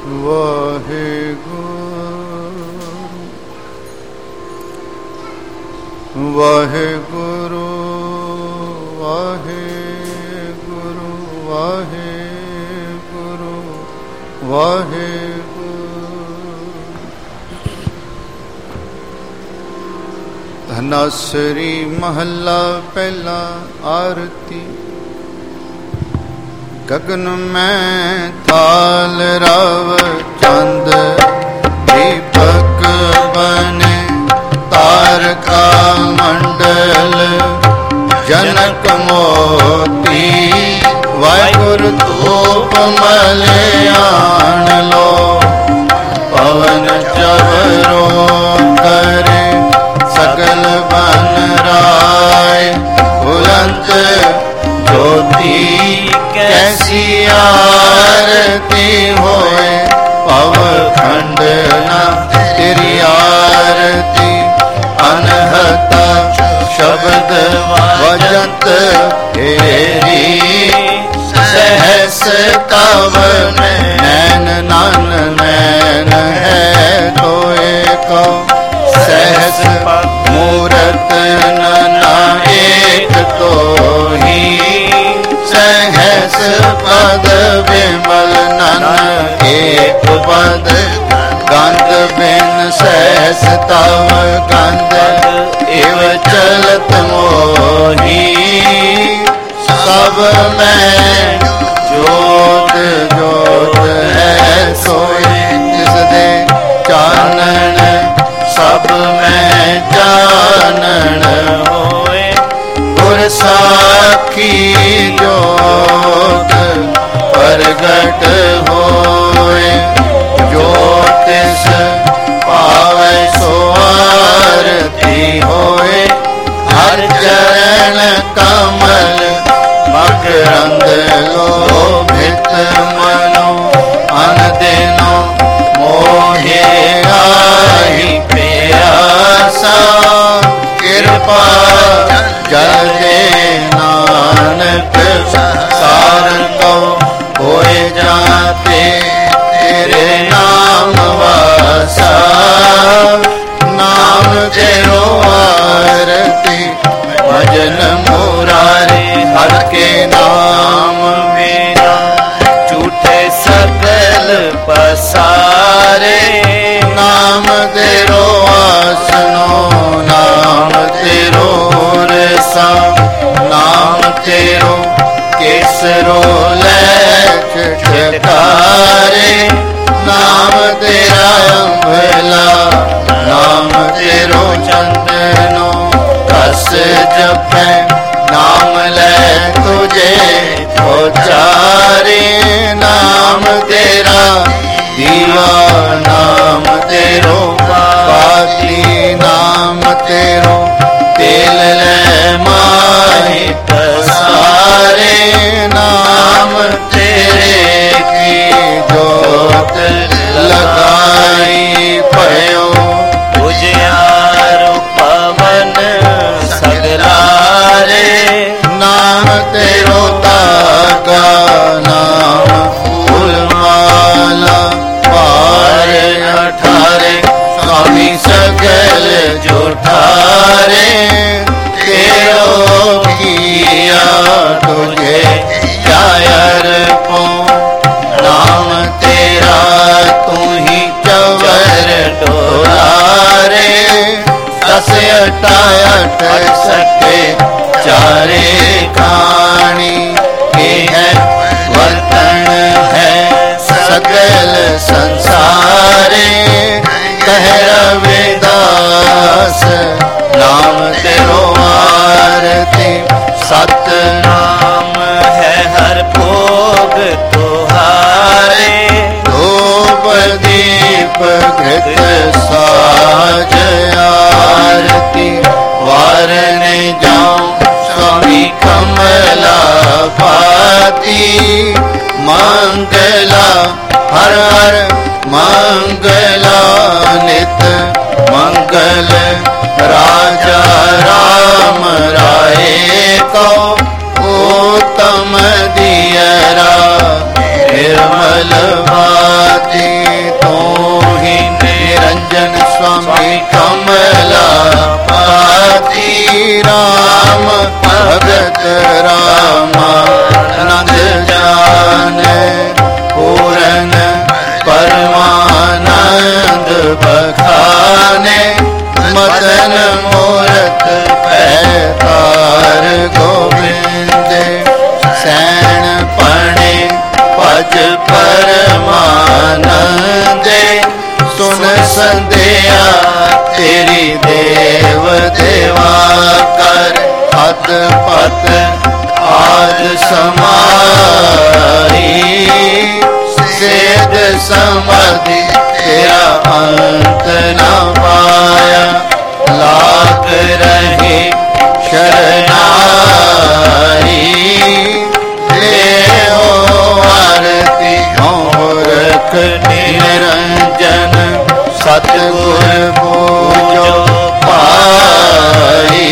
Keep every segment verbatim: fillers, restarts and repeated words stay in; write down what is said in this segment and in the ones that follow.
ਵਾਹਿਗੁਰੂ ਵਾਹਿਗੁਰੂ ਵਾਹਿਗੁਰੂ ਵਾਹਿਗੁਰੂ ਵਾਹਿਗੁਰੂ। ਧਨਾਸਰੀ ਮਹੱਲਾ ਪਹਿਲਾ। ਆਰਤੀ। ਗਗਨ ਮੈਂ ਥਾਲ ਰਵ ਚੰਦ ਦੀਪਕ ਬਨੇ ਤਾਰਕਾ ਮੰਡਲ ਜਨਕ ਮੋਤੀ ਵਾਹਿਗੁਰੂ ਧੂਪ ਮਲਿਆਣ ਲੋ ਪਵਨ ਚਵਰੋ ਕਰੇ ਸਗਲ ਬਨ ਰਾਏ ਬੁਲੰਦ ਜੋਤੀ ਕੈਸੀ ਆਰਤੀ ਹੋਏ ਪਵ ਖੰਡ ਨਾ ਤੇਰੀ ਆਰਤੀ ਅਨਹਤਾ ਸ਼ਬਦ ਵਜਤ ਹੇਰੀ ਸਹਸ ਤਵ ਨੈਨ ਨਨ ਨੈਨ ਹੈ ਤੋਏ ਕੋ ਸਹਸ ਮੂਰਤ ਨਨਾ ਏਕ ਤੋਹੀ ਸਹਸ ਪਦ ਵਿਮਲ ਨਨ ਏਕ ਪਦ ਗੰਧ ਬਿਨ ਸਹਸ ਤਵ ਗੰਧ ਇਵ ਚਲਤ ਮੋਹੀ ਸਭ ਮੈਂ ਜੋਤ ਜੋਤ ਹੈ ਸੋਏ ਜਿਸ ਦੇ ਚਾਨਣ ਸਭ ਮੈਂ ਜਾਣਨ ਹੋਏ ਗੁਰ ਸਾਖੀ ਜੋਤ ਪ੍ਰਗਟ ਹੋਏ ਜੋ ਤਿਸ ਪਾਵੈ ਸੋ ਆਰਤੀ ਹੋਏ ਹਰ ਚਰਨ ਕਮਲ ਮਕਰੰਦ ਲੋਭਿਤ ਮਨੋ ਅਨ ਦਿਨੋ ਮੋਹਿ ਆਹੀ ਪਿਆਸਾ ਕਿਰਪਾ ਜਲ ਦੇ ਨਾਨਕ ਸਾਰਨ ਕੋ ਹੋਏ ਜਾਤੇ ਤੇਰੇ ਨਾਮ ਵਾਸਾ ਨਾਮ ਤੇਰੋ ਆਰਤੀ ਭਜਨ ਮੁਰਾਰੇ ਹਰ ਕੇ ਨਾਮ ਬਿਨਾ ਝੂਠੇ ਸਗਲ ਪਸਾਰੇ ਨਾਮ ਤੇਰੋ ਆਸਨੋ ਨਾਮ ਤੇਰੋ ਰਸਾ ਨਾਮ ਤੇਰੋ ਕੇਸਰੋ ਲੈ ਚਟਕਾਰੇ ਨਾਮ ਤੇਰਾ ਅੰਬਲਾ ਨਾਮ ਤੇਰੋ ਚੰਦਨੋ ਕਸ ਜਪੈ ਨਾਮ ਲੈ ਤੁਝੇ ਉਚਾਰੇ ਨਾਮ ਤੇਰਾ ਦੀਵਾ ਨਾਮ ਤੇਰੋ ਬਾਤੀ ਨਾਮ ਤੇਰੋ ਤੇਲ ਲੈ ਮਾਹੀ ਪਸਾਰੇ ਨਾਮ ਤੇਰੇ ਕੀ ਜੋਤ ਲਗਾਈ ਭਇਓ ਉਜਿਆਰੋ ਪਵਨ ਸਗਲਾਰੇ ਨਾਮ ਤੇਰੋ ਤਾਗਾ ਨਾਮ ਫੂਲ ਮਾਲਾ ਪਾਰੇ ਅਠਾਰੇ स्वामी सगल जोठारे तेरो किया तुझे जायर पो नाम तेरा तू ही चवर डोलारे दस अठाठ सके चारे खानी के है वर्तन है सगल संसारे कह रविदास नाम तेरो आरती सत नाम है हर भोग तुहारे धूप दीप घृत साज आरती वारने जाऊं स्वामी कमला पाती मंगला हर हर मंगला नित मंगल राजा राम राय को उत्तम दियरा निर्मल भाति राम भगत रामानंद जाने पूरन परमानंद बखाने मदन मूरत पैतार गोविंद सैन पणे पज परमानंदे सुन संध्या तेरी देव देवा कर हत पत आज समारी सेध समाधि तेरा अंत न पाया लाग रहे शरणाई ले हो आरती मूर्ख निरंजन सतगुर पूजो पाई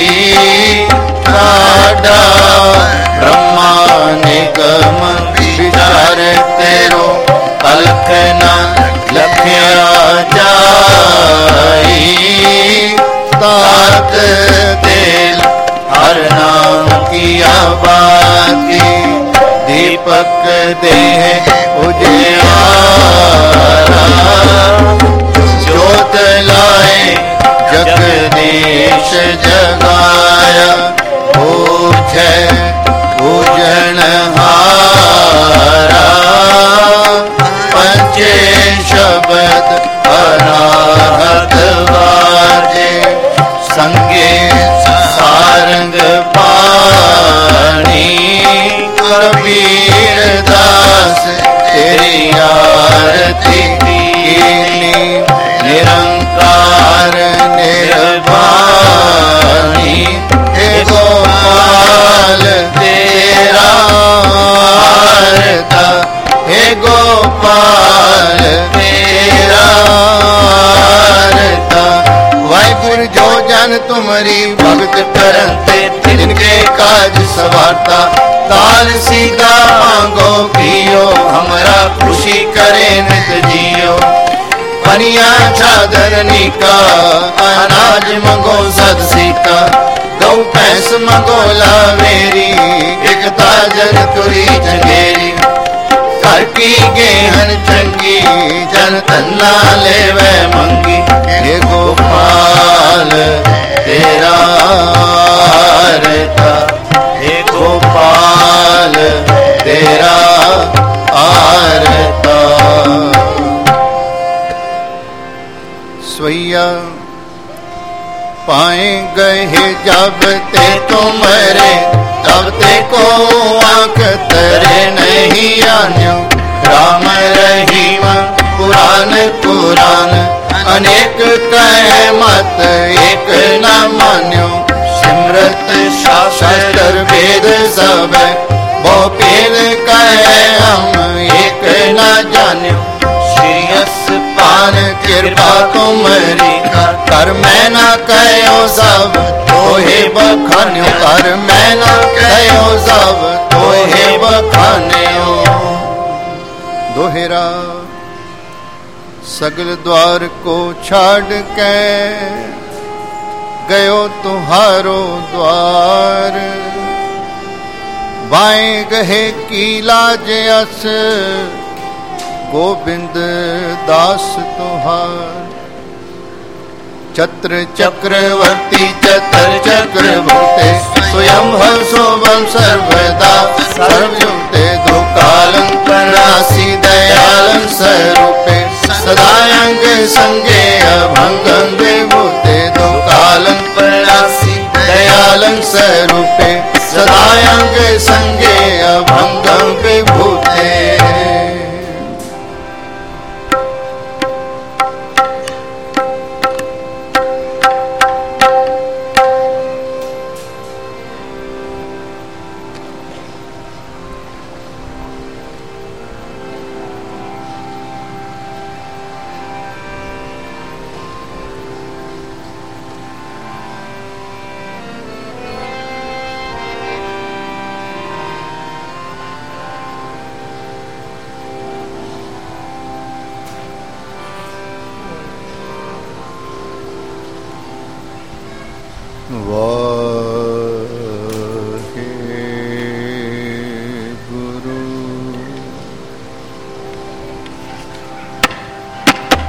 राडा ब्रह्मा निगम विचार तेरो कल्पना लख्या जाई तात तेल हर नाम किया बाती दीपक देह उजियारा जोत लाए जगदीश जगाया पूछे पूजनहारा पंचे शब्द अनाहत बाजे संगे सारंग पाणी कबीर दास तेरी आरती कीनी निरंकार निर्वाणी हे गोपाल तेरा आरता हे गोपाल तेरा आरता वाहिगुरु जो जन तुम्हारी भगत करते जिनके काज सवारता ताल सीधा मांगो पियो हमरा खुशी करे नित जियो पनिया चादर निका अनाज मंगो सद सीका गौ भैंस मंगो लावेरी एकता जन तुरी जंगेरी घर की गेहन चंगी जन तन्ना लेवे मंगी हे गोपाल तेरा आरता हे गोपाल तेरा आरता स्वैया पाए गए जब ते तुम्हारे तब ते को आंख तरे नहीं आन्यो राम रहीम पुराण पुराण अनेक कहे मत एक न मान्यो सिमरत शास्त्र वेद सब बहुपेद कहे हम एक न जान्यो श्रीयस पान कृपा तुम्हारी कर मैं न कहो सब तोहे बखान्यो कर मैं न कहो सब तोहे बखान्यो दोहरा सगल द्वार को छाड़ के गयो तुम्हारो द्वार बाएं गहे की लाज अस गोविंद दास तुहार छत्र चक्रवर्ती चतर चक्रवर्ते स्वयं सोवम सर्वदा सर्वयुक्ते दुकालं प्रणासी दयालं स्वरूपे सदायंग संगे अभंगं विभूते दुकालं प्रणासी दयालं स्वरूपे सदायंग संगे अभंगं विभूते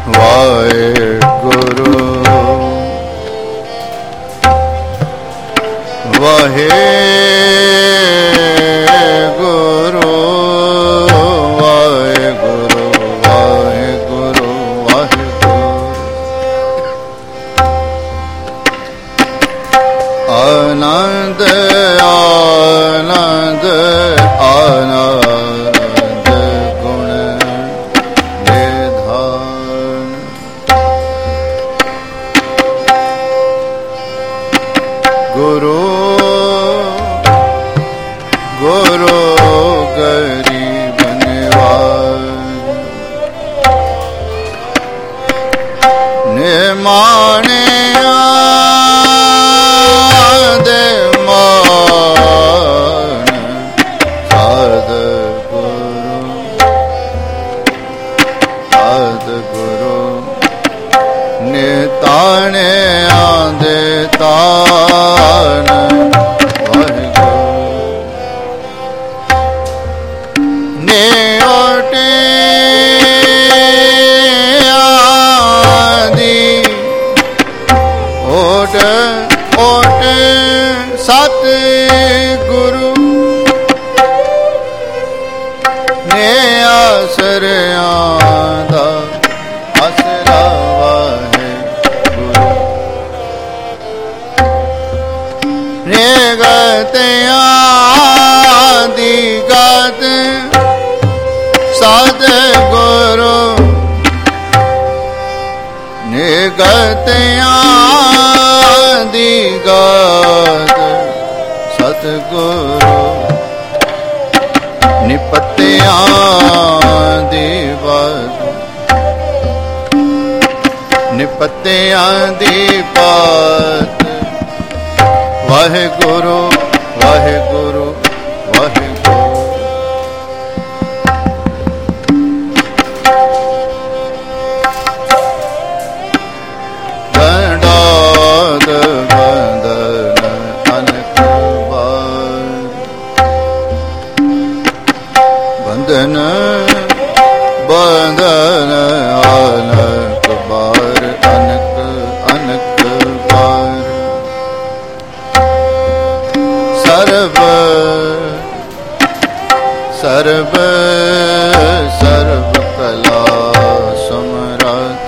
वाहेगुरु वाहेगुरु वाहेगुरु वाहेगुरु वाहेगुरु आनंद आनंद आनंद गुण निधान गुरु गुरु गरीब निवाज निमाने आदे मान साध गुरु साध गुरु निताने आदे तान सत गुरु ने आसरियां दा आसरा वाहेगुरु ने गतियां दी गत सत गुरु ने गतियां दी गत सतगुरु निपत्तियां दी बात निपत्तियां दी बात वाहेगुरु वाहेगुरु वाहेगुरु दंडाद बंदन अनक बार बंदन बंदन अनक बार अनक अनक बार सर्व सर्व सर्व कला समरथ।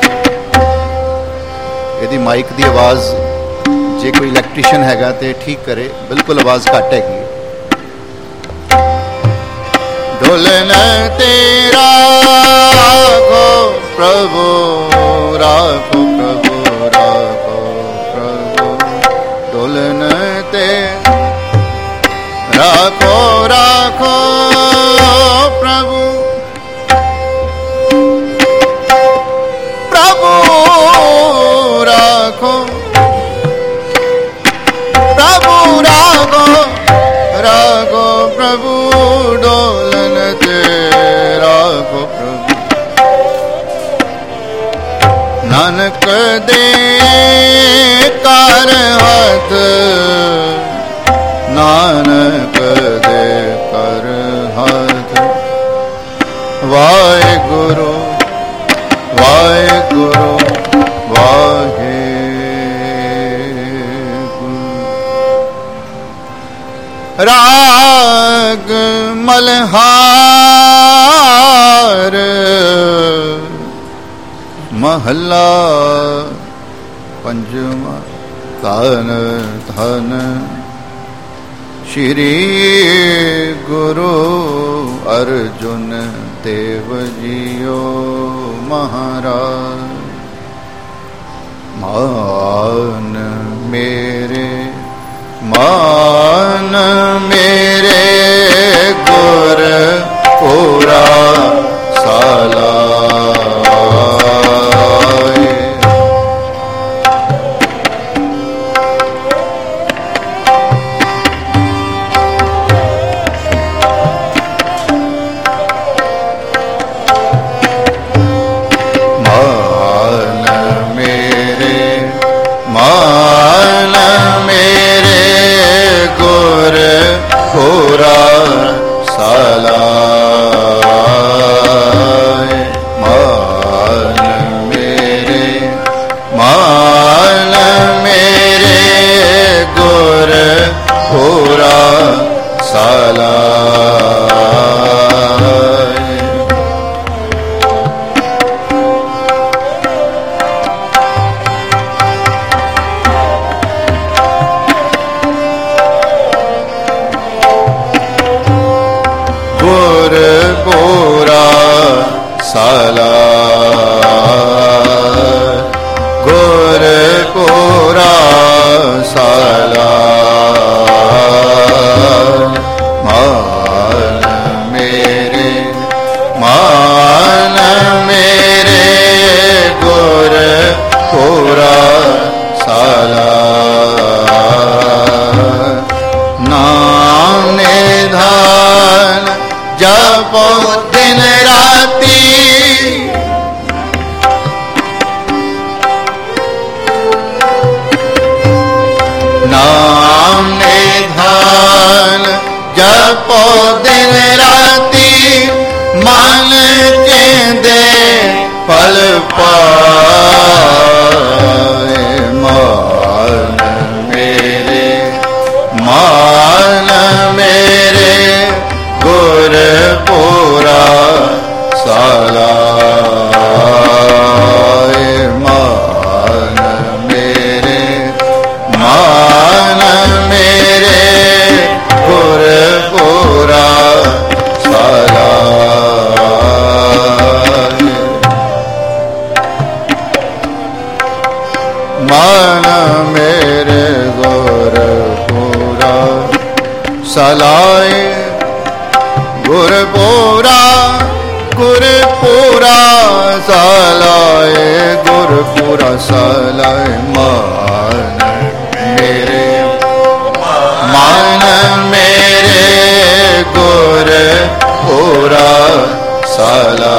यदि माइक की आवाज़ जे कोई इलैक्ट्रीशियन हैगा तो ठीक करे, बिल्कुल आवाज़ घट हैगी। ढोलन तेरा राखो प्रभु राखो प्रभु राखो प्रभु ढोलन ते राखो राखो प्रभु प्रभु राखो प्रभु राखो राखो प्रभु डोलन ते राखो प्रभु नानक दे कर हाथ नानक दे कर हाथ वाहेगुरु वाहेगुरु वाहेगुरु। राग मल्हार महला पंजवा धन धन श्री गुरु अर्जुन देव जियो महाराज। मान मेरे मान मेरे गुर पूरा साला मान साला गुरपुरा साला मान मेरे मान मेरे गुरपुरा साला नाम निधान जपो दिन राती नाम निधान जपो दिन राती मन चेंदे पल पाए मान मेरे मान मेरे गुरपुरा साला मान मेरे मान मेरे गुरपुरा साला मान मेरे गुरपुरा सालाए गुरपुरा गुरपुरा सालाए गुरपुरा सालाए मान मेरे मान मेरे गुरपुरा साला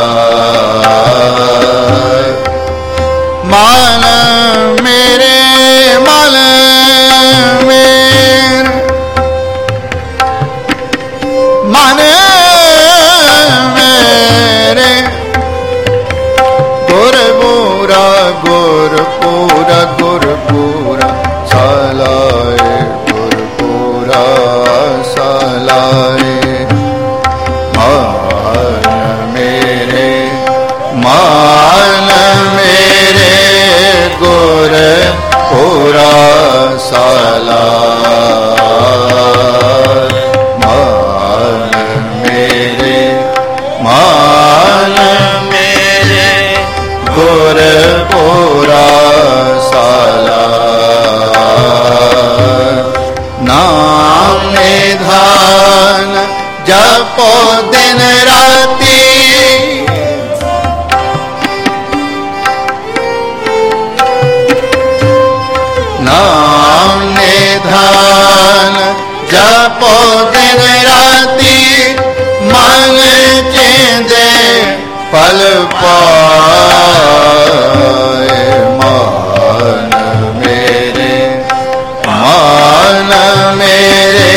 मान मेरे मान मेरे मान मेरे गुरपुरा गुरपुरा गुरपुरा सालाए गुरपुरा सालाए मान मेरे मान मेरे गुरपुरा साला मान मेरे मान मेरे गुरपुरा साला नाम निधान जपो दिन राती नाम निधान जपो दिन राती मन चेंदे पल पाए मान मेरे मान मेरे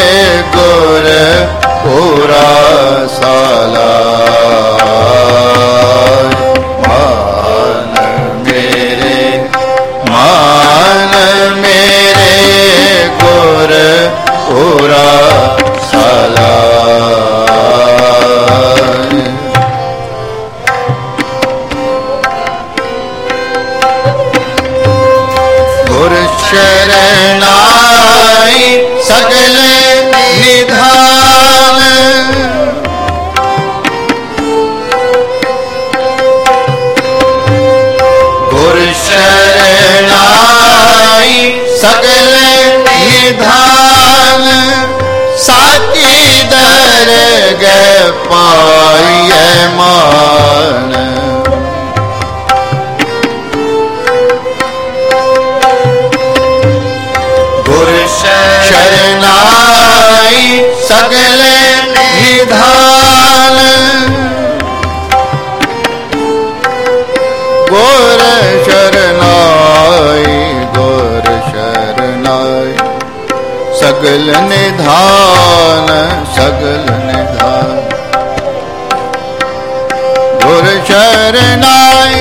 गुरपुरा साला मान मेरे मान मेरे गुरपुरा साला गुर शरणाई सगल निधान गुर शरणाई सगल निधान साची दरगह पाइए मान गुर शरणाई सगल निधान गुर शरणाई गुर शरणाई सगल निधान सगल निधान गुर शरणाई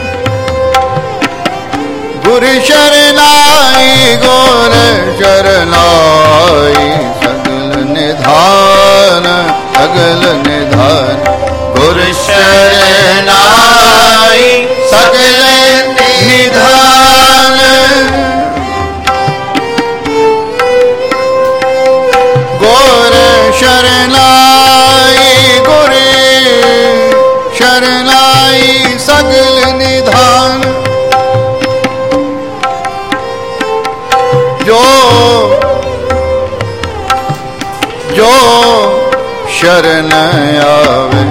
गुर शरणाई गुर शरणाई सगल निधान सगल निधान गुर शरणाई सगल निधान गुर शरणाई गुर शरणाई आई सगल निधान। जो जो शरण आवे,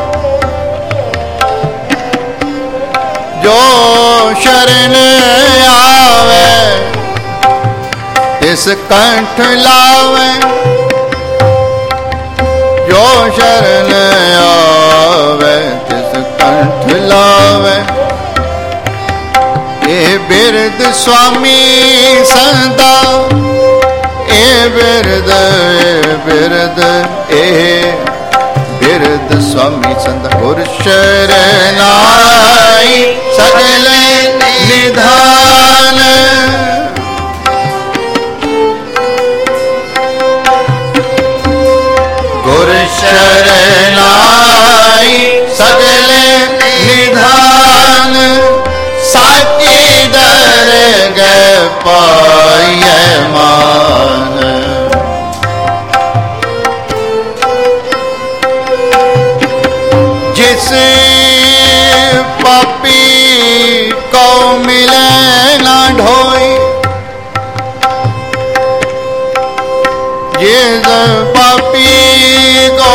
जो शरण आवे तिस कंठ लावे। जो शरण आवे तिस कंठ लावे। ए बिरद स्वामी संता, ए बिरद ए बिरद ए बिरद स्वामी संता। गुर शरण आई सगल निधान। गुर शरण आई सगल निधान। साची दरगह पाइए मान। जिस पापी को मिले ना ढोई, जिस पापी को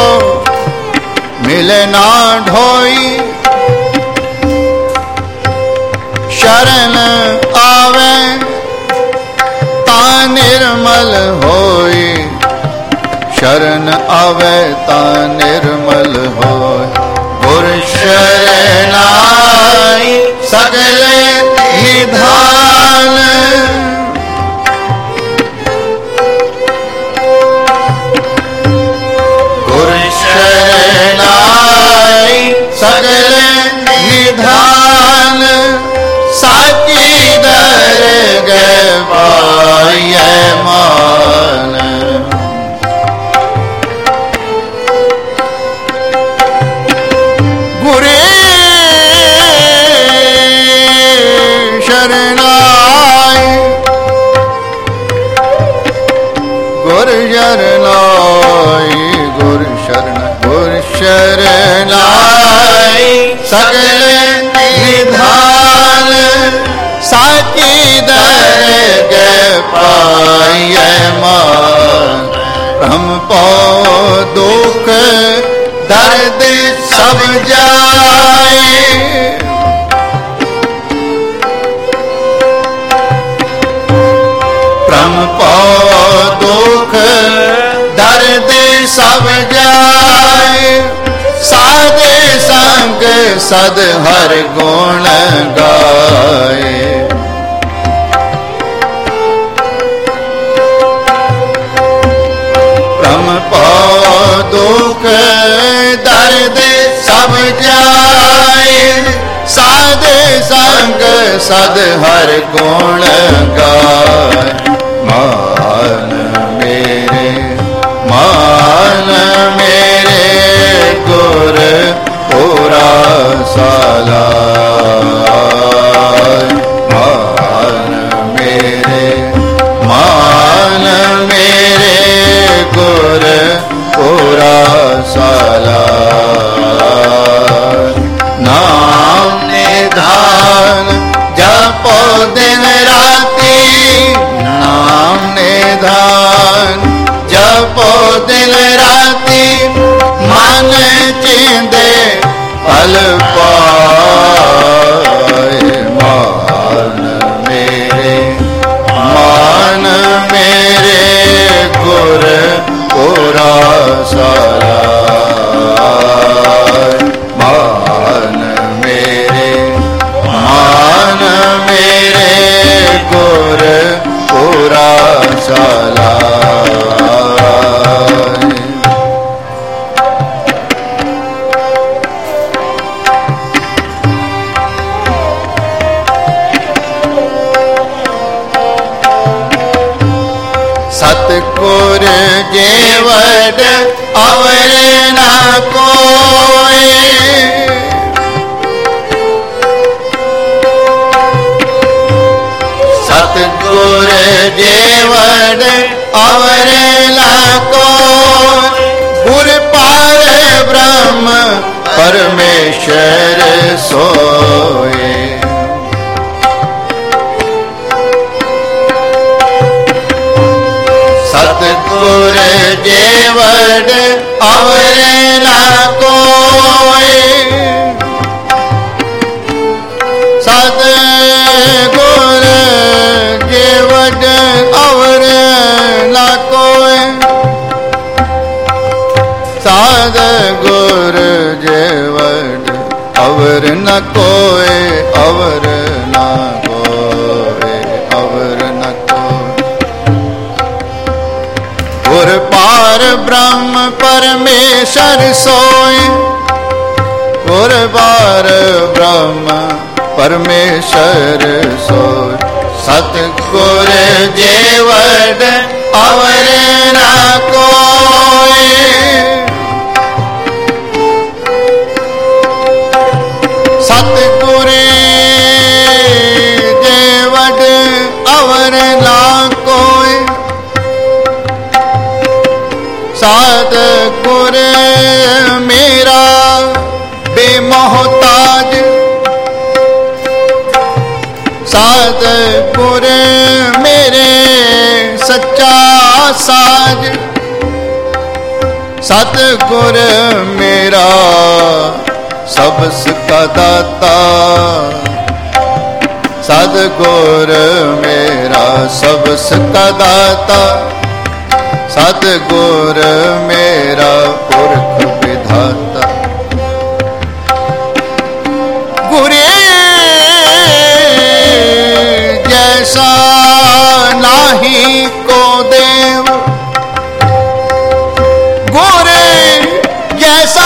मिले ना ढोई। शरण आवे ता निर्मल होई। शरण आवे ता निर्मल होई। गुर शरण आई सगल निधान। गुर शरण आई सगल निधान। साची दरगह पाइए मान। गुरे शरण आए, गुर शरण आए, गुर शरण गुर शरण आए सगल निधान। साची दरगह पाइए मान। ब्रह्म पाओ दुख दर्द सब जाए। ब्रह्म पाओ दुख दर्द सब जाए। साधे संग सद हर गुण गाए। ब्रह्म पाओ दुख दर्द सब जाए। साधे संग सद हर गुण गाए। मान मेरे मान मेरे गुर पूरा साला। मान मेरे मान मेरे गुर पूरा साला। नाम निधान जपो दिन राती। नाम निधान जपो दिन राती। मन चिंदे फल पाए। मान मेरे मान मेरे गुर पूरा सारा। मान मेरे मान मेरे गुर पूरा साला। सतगुर जेवड अवर न कोई। सतगुर जेवड अवर न कोई। गुर पार ब्रह्म परमेश्वर सोए। सतगुर जेवड़ अवर न कोई, सतगुर जेवड़ अवर न कोई, सतगुर जेवड़ अवर न कोई, अवर न कोई, अवर न कोई। गुर पार ब्रह्म परमेश्वर सोए, गुर पार ब्रह्म परमेश्वर सोए। सतगुर जेवड़ अवर न कोई, सतगुर जेवड़ अवर न कोई, सतगुर मेरा बेमोहताज, सतगुर मेरे सच्चा साज, सतगुर मेरा सबस का दाता, सतगुर मेरा सबस का दाता, सतगुर मेरा पुरख विधाता। गुरे जैसा नाही को देव, गुरे जैसा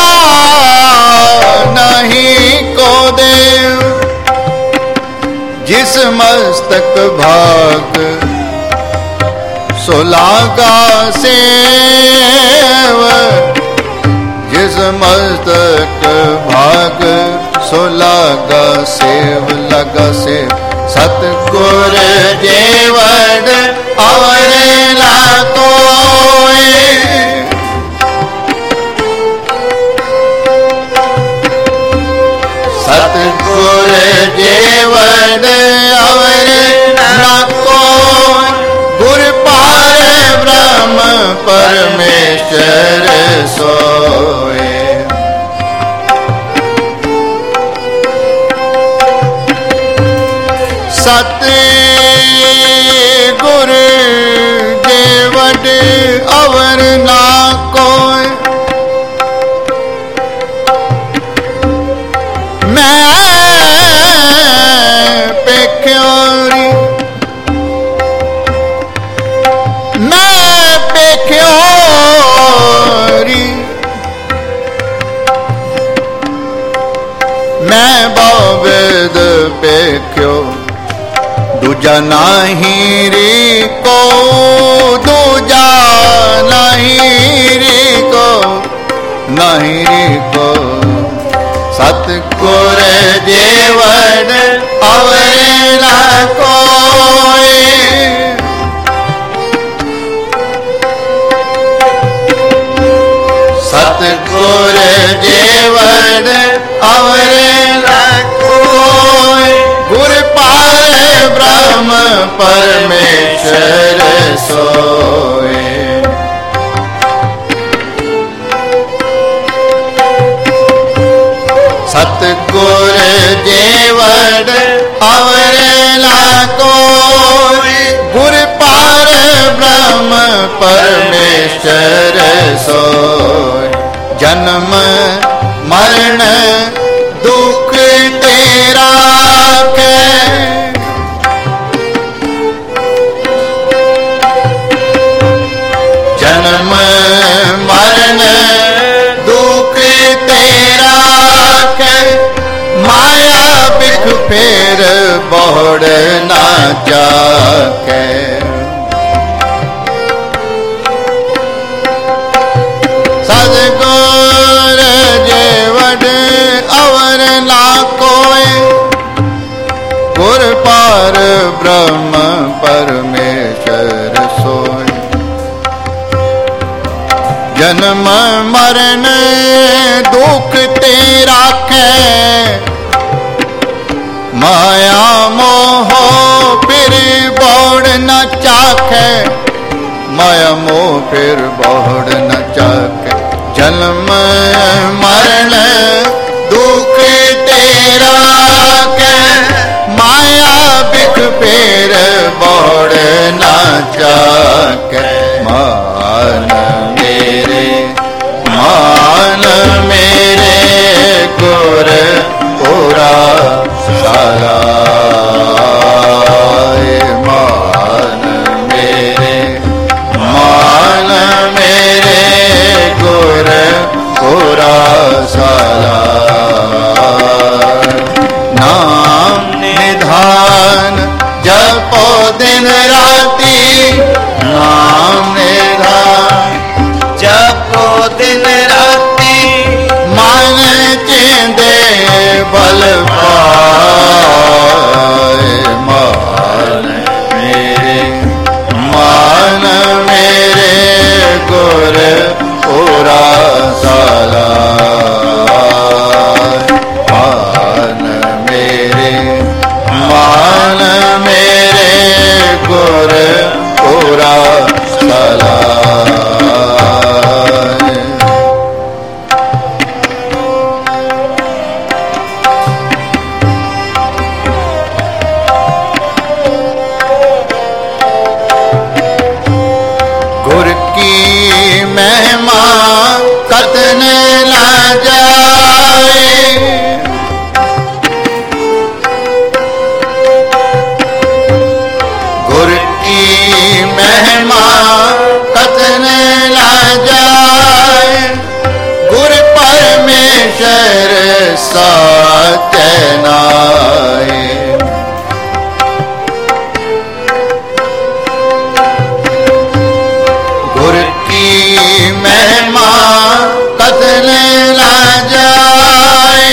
नहीं को देव, जिस मस्तक भाग सोलागा सेव, जिस मस्तक भाग सोलागा सेव, लगा सेव। सतगुर जेवड़ अवर न कोई, सतगुर जेवड़ अवर न कोई। गुर पार ब्रह्म परमेश्वर सोए। सतगुर जेवड़ अवर न कोई, मैं पेख्योरी, मैं पेख्योरी, मैं बावेद पेख्यो, दूजा नाही री को, दूजा नहीं री को, नहीं री को। सतगुर जेवड़ अवर न कोई, सतगुर जेवड़ अवर न कोई। गुर पार ब्रह्म परमेश्वर सोए। सतगुर जेवड़ अवर न कोई, गुर पार ब्रह्म परमेश्वर सोए। जन्म मरण दुख तेरा के, जन्म मरण दुख तेरा के, माया बिख फेर बोड़ ना जाके। सतगुर जेवड़ अवर ना कोई, गुर पार ब्रह्म परमेश्वर सोए। जन्म मरण दुख तेरा राखे, माया मोह फिर बोड़ न चाखे, माया मोह फिर बोड़ न चाखे। जन्म मरण दुख तेरा के, माया बिख फिर बोड़ न चाखे। मान मेरे मान मेरे गुर पूरा सारा, मान मेरे मान मेरे गुर पूरा सारा। नाम निधान जपो दिन राती, नाम निधान जपो दिन राती, मन चेंदे बल पाए। मान मेरे मान मेरे गुर पूरा साला, मान मेरे मान मेरे गुर पूरा साला। गुर की महिमा कतन ला जाए, गुर की महिमा कतन ला जाए। गुर परमेश्वर साचे नाए, गुर की महिमा कतन ला जाए।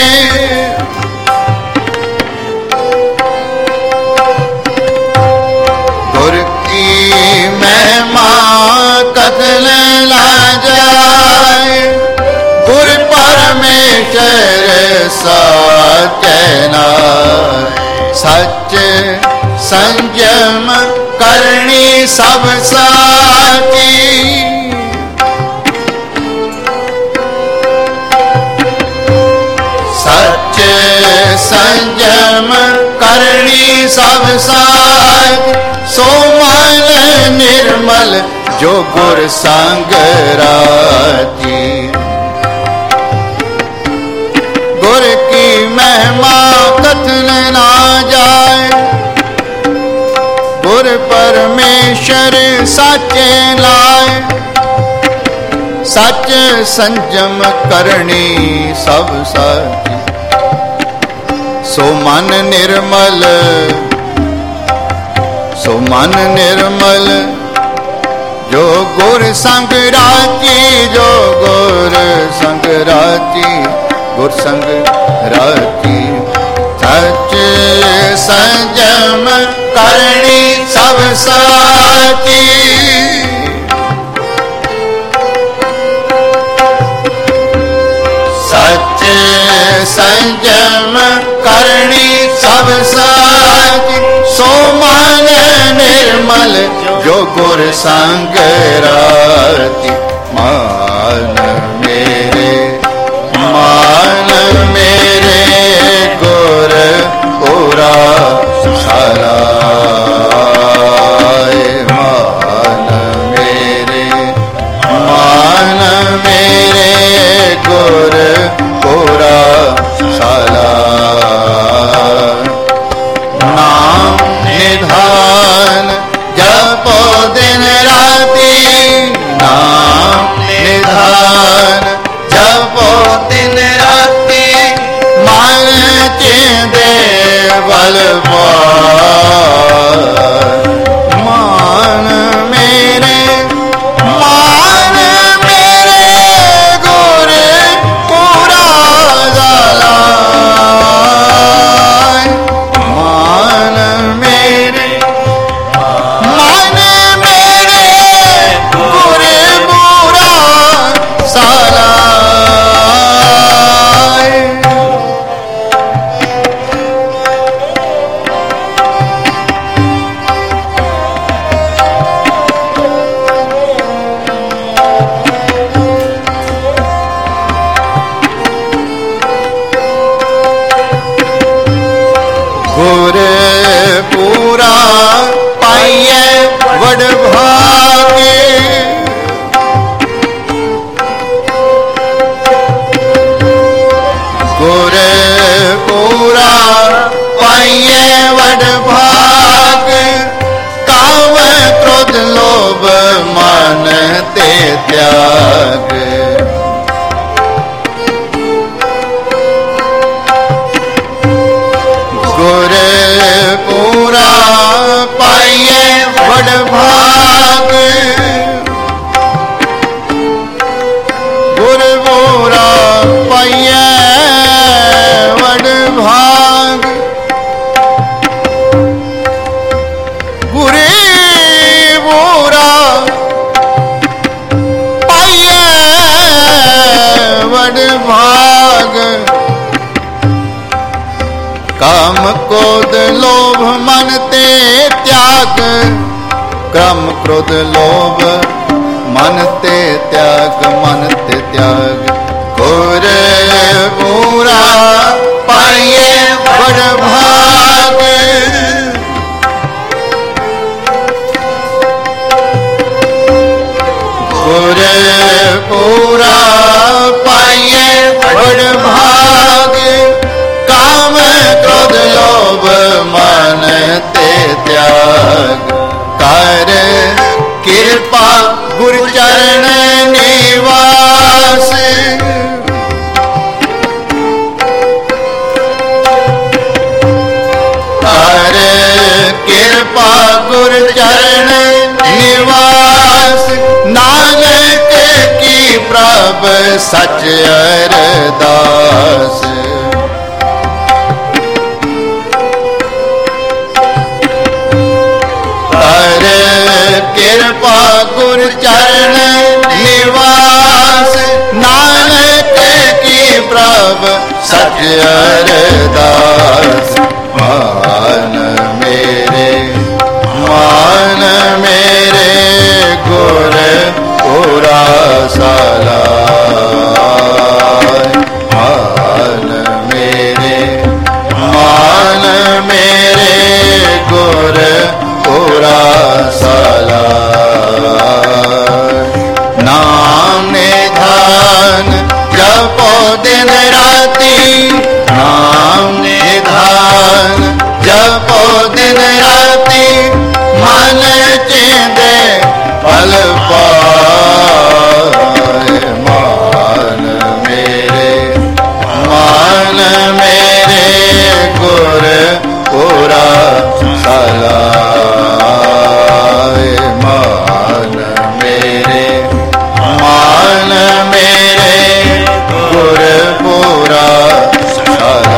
गुर की महिमा कतन ला जाए। गुर परमेश्वर साचे नाए, सच संयम करनी सब साची। सच संयम करनी सब साच, सो मन निर्मल जो गुर संग राची। गुर की महिमा कथन ना जाए, गुर परमेश्वर साचे लाए। सच संयम करनी सब साची, सो मन निर्मल सो मन निर्मल जो गुर संग राची। जो गुर संग राची, गुर संग राची। सच संयम करनी सब साची, सच संयम करनी सब साची। सो मन निर्मल जो गुर संग राची। मान मेरे मान मेरे गुर पूरा सारा, मान मेरे मान मेरे गुर पूरा साला। नाम निधान जपो दिन राती, नाम निधान गुर पूरा पाइए वड भागे, गुर पूरा पाइए वड भाग, काम क्रोध लोभ मन ते त्याग। गुर पूरा पाइए वड भाग, गुर पूरा पाइए वड भाग, गुरे पूरा पाइए वड भाग। काम क्रोध लोभ मन ते त्याग, काम क्रोध लोभ मन ते त्याग, मन ते त्याग। गुर पूरा पाइए वड भाग, गुर पूरा पाइए वड भाग, काम क्रोध लोभ मन ते त्याग। कर कृपा गुर चरण निवास, कर कृपा गुर चरण निवास, नानक की प्रभ सच अरदास। कृपा गुर चरण निवास, नानक की प्रभ सच अरदास। मान मेरे मान मेरे गुर पूरा साला, मान मेरे मान मेरे गुर पूरा साला। नाम निधान जपो दिन राती, नाम निधान जपो दिन राती, मन चेंदे फल पाए। मान मेरे मान मेरे गुर पूरा साला, मान मेरे मान मेरे गुर पूरा साला।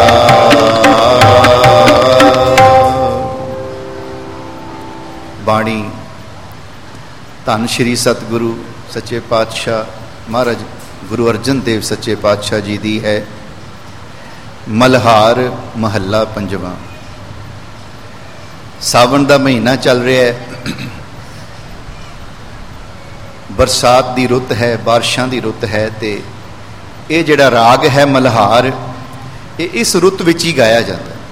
बाणी धन श्री सतगुरु सच्चे पातशाह महाराज गुरु अर्जन देव सच्चे पातशाह जी दी है। मल्हार महला पंजवा। सावन का महीना चल रहा है, बरसात की रुत है, बारिशां की रुत है, तो ये जिहड़ा राग है मल्हार, ये इस रुत विच ही गाया जाता है।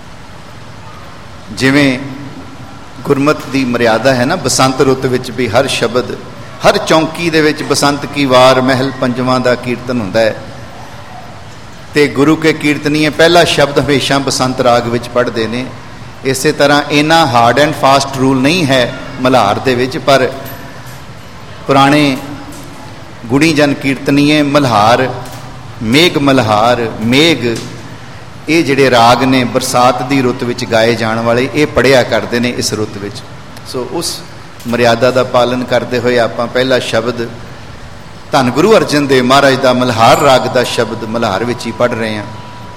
जिवें गुरमत की मर्यादा है ना, बसंत रुत विच भी हर शब्द हर चौंकी दे विच बसंत की वार महल पंजवां दा कीर्तन हुंदा है, ते गुरु के कीर्तनीय पहला शब्द हमेशा बसंत राग विच पढ़ते हैं। इस तरह इन्ना हार्ड एंड फास्ट रूल नहीं है मल्हार दे विच, पर पुराने गुणीजन कीर्तनीय मल्हार, मेघ मल्हार, मेघ, ये जिहड़े राग ने बरसात की रुत विच गाए जाने वाले, ये पढ़िया करते हैं इस रुत विच। सो उस मर्यादा का पालन करते हुए आप पहला शब्द धन गुरु अर्जन देव महाराज का मल्हार राग का शब्द मल्हार विच ही पढ़ रहे हैं।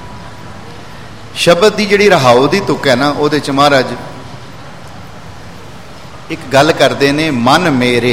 शब्द की जिहड़ी रहाओ की तुक है ना, उहदे च महाराज एक गल करते हैं, मन मेरे,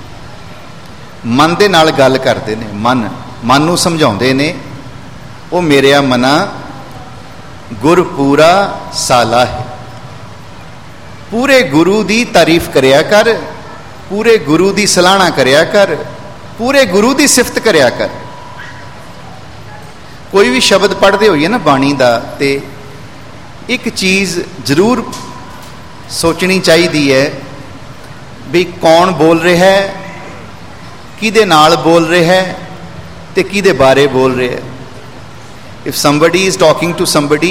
मन दे नाल गल करते हैं। मन मन नूं समझाउंदे ने, वो मेरिया मना गुर पूरा साला है। पूरे गुरु की तारीफ करिया कर, पूरे गुरु की सलाहना करिया कर, पूरे गुरु की सिफत करिया कर। कोई भी शब्द पढ़ते होइए ना बाणी का, ते ਇੱਕ ਚੀਜ਼ ਜ਼ਰੂਰ ਸੋਚਣੀ ਚਾਹੀਦੀ ਹੈ ਵੀ ਕੌਣ ਬੋਲ ਰਿਹਾ ਹੈ, ਕਿਹਦੇ ਨਾਲ ਬੋਲ ਰਿਹਾ ਹੈ ਤੇ ਕਿਹਦੇ ਬਾਰੇ ਬੋਲ ਰਿਹਾ ਹੈ। If somebody is talking to somebody,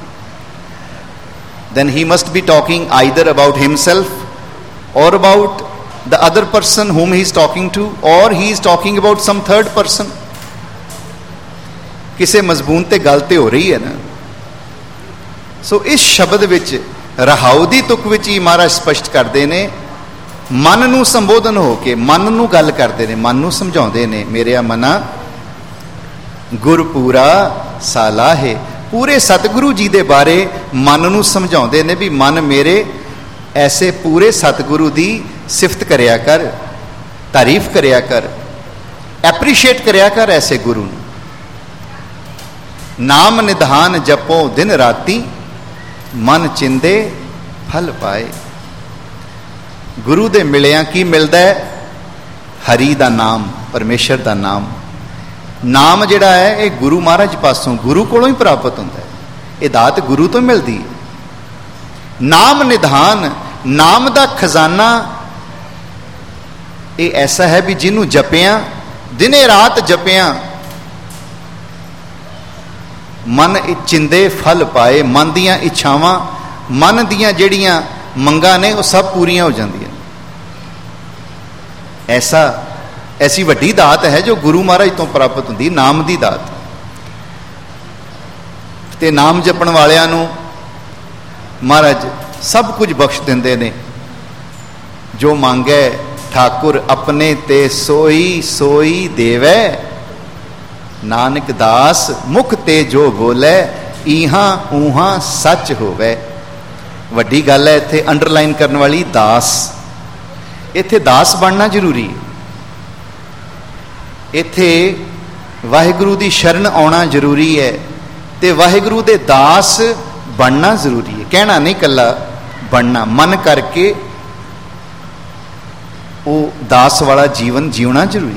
then he must be talking either about himself or about the other person whom he is talking to, or he is talking about some third person. ਕਿਸੇ ਮਜ਼ਮੂਨ ਤੇ ਗੱਲ ਤੇ ਹੋ ਰਹੀ ਹੈ ਨਾ। ਸੋ ਇਸ ਸ਼ਬਦ ਵਿੱਚ ਰਹਾਉ ਦੀ ਤੁਕ ਵਿੱਚ ਹੀ ਮਹਾਰਾਜ ਸਪਸ਼ਟ ਕਰਦੇ ਨੇ, ਮਨ ਨੂੰ ਸੰਬੋਧਨ ਹੋ ਕੇ ਮਨ ਨੂੰ ਗੱਲ ਕਰਦੇ ਨੇ, ਮਨ ਨੂੰ ਸਮਝਾਉਂਦੇ ਨੇ, ਮੇਰਿਆ ਮਨਾ ਗੁਰਪੂਰਾ ਸਾਲਾਹੇ। ਪੂਰੇ ਸਤਿਗੁਰੂ ਜੀ ਦੇ ਬਾਰੇ ਮਨ ਨੂੰ ਸਮਝਾਉਂਦੇ ਨੇ ਵੀ ਮਨ ਮੇਰੇ ਐਸੇ ਪੂਰੇ ਸਤਿਗੁਰੂ ਦੀ ਸਿਫਤ ਕਰਿਆ ਕਰ, ਤਾਰੀਫ ਕਰਿਆ ਕਰ, ਐਪਰੀਸ਼ੀਏਟ ਕਰਿਆ ਕਰ ਐਸੇ ਗੁਰੂ ਨੂੰ। ਨਾਮ ਨਿਧਾਨ ਜਪੋ ਦਿਨ ਰਾਤੀ, ਮਨ ਚਿੰਦੇ ਫਲ ਪਾਏ। ਗੁਰੂ ਦੇ ਮਿਲਿਆਂ ਕੀ ਮਿਲਦਾ ਹੈ? ਹਰੀ ਦਾ ਨਾਮ, ਪਰਮੇਸ਼ਰ ਦਾ ਨਾਮ। ਨਾਮ ਜਿਹੜਾ ਹੈ ਇਹ ਗੁਰੂ ਮਹਾਰਾਜ ਪਾਸੋਂ, ਗੁਰੂ ਕੋਲੋਂ ਹੀ ਪ੍ਰਾਪਤ ਹੁੰਦਾ ਹੈ। ਇਹ ਦਾਤ ਗੁਰੂ ਤੋਂ ਮਿਲਦੀ ਹੈ। ਨਾਮ ਨਿਧਾਨ, ਨਾਮ ਦਾ ਖਜ਼ਾਨਾ ਇਹ ਐਸਾ ਹੈ ਵੀ ਜਿਹਨੂੰ ਜਪਿਆਂ, ਦਿਨੇ ਰਾਤ ਜਪਿਆਂ, ਮਨ ਚਿੰਦੇ ਫਲ ਪਾਏ। ਮਨ ਦੀਆਂ ਇੱਛਾਵਾਂ, ਮਨ ਦੀਆਂ ਜਿਹੜੀਆਂ ਮੰਗਾਂ ਨੇ ਉਹ ਸਭ ਪੂਰੀਆਂ ਹੋ ਜਾਂਦੀਆਂ। ਐਸਾ ਐਸੀ ਵੱਡੀ ਦਾਤ ਹੈ ਜੋ ਗੁਰੂ ਮਹਾਰਾਜ ਤੋਂ ਪ੍ਰਾਪਤ ਹੁੰਦੀ, ਨਾਮ ਦੀ ਦਾਤ। ਤੇ ਨਾਮ ਜਪਣ ਵਾਲਿਆਂ ਨੂੰ ਮਹਾਰਾਜ ਸਭ ਕੁਝ ਬਖਸ਼ ਦਿੰਦੇ ਨੇ। ਜੋ ਮੰਗੈ ਠਾਕੁਰ ਆਪਣੇ ਤੇ ਸੋਈ ਸੋਈ ਦੇਵੈ, ਨਾਨਕ ਦਾਸ ਮੁਖ ਤੇ ਜੋ ਬੋਲੇ, ਇਹਾਂ ਉਹਾਂ ਸੱਚ ਹੋਵੇ। ਵੱਡੀ ਗੱਲ ਹੈ ਇੱਥੇ ਅੰਡਰਲਾਈਨ ਕਰਨ ਵਾਲੀ, ਦਾਸ। ਇੱਥੇ ਦਾਸ ਬਣਨਾ ਜ਼ਰੂਰੀ ਹੈ। ਇੱਥੇ ਵਾਹਿਗੁਰੂ ਦੀ ਸ਼ਰਨ ਆਉਣਾ ਜ਼ਰੂਰੀ ਹੈ ਤੇ ਵਾਹਿਗੁਰੂ ਦੇ ਦਾਸ ਬਣਨਾ ਜ਼ਰੂਰੀ ਹੈ। ਕਹਿਣਾ ਨਹੀਂ ਇਕੱਲਾ, ਬਣਨਾ, ਮਨ ਕਰਕੇ ਉਹ ਦਾਸ ਵਾਲਾ ਜੀਵਨ ਜਿਉਣਾ ਜ਼ਰੂਰੀ।